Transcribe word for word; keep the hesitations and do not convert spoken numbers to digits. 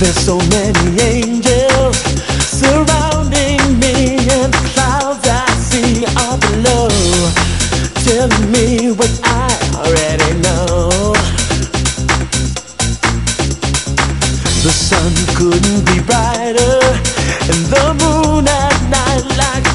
There's so many angels surrounding me, and the clouds I see are below, telling me what I already know. The sun couldn't be brighter, and the moon at night like